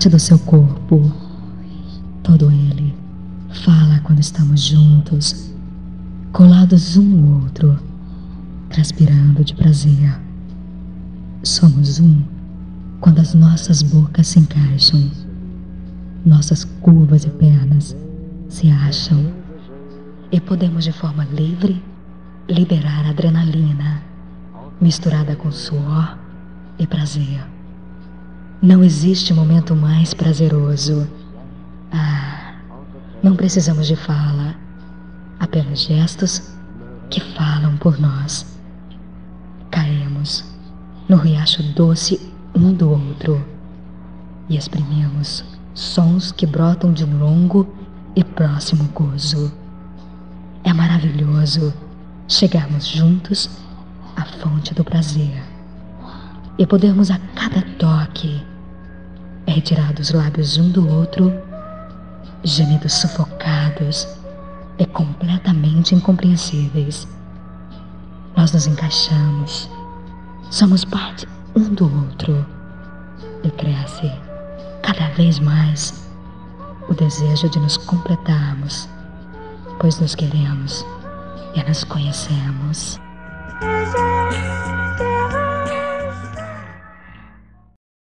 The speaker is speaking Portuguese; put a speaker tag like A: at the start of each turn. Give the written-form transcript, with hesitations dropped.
A: parte do seu corpo. Todo ele fala quando estamos juntos, colados um no outro, transpirando de prazer. Somos um quando as nossas bocas se encaixam, nossas curvas e pernas se acham e podemos de forma livre liberar adrenalina misturada com suor e prazer. Não existe momento mais prazeroso. Não precisamos de fala, apenas gestos que falam por nós. Caímos no riacho doce um do outro e exprimimos sons que brotam de um longo e próximo gozo. É maravilhoso chegarmos juntos à fonte do prazer e podermos a cada toque retirar dos lábios um do outro gemidos sufocados e completamente incompreensíveis. Nós nos encaixamos, somos parte um do outro e cresce cada vez mais o desejo de nos completarmos, pois nos queremos e nos conhecemos.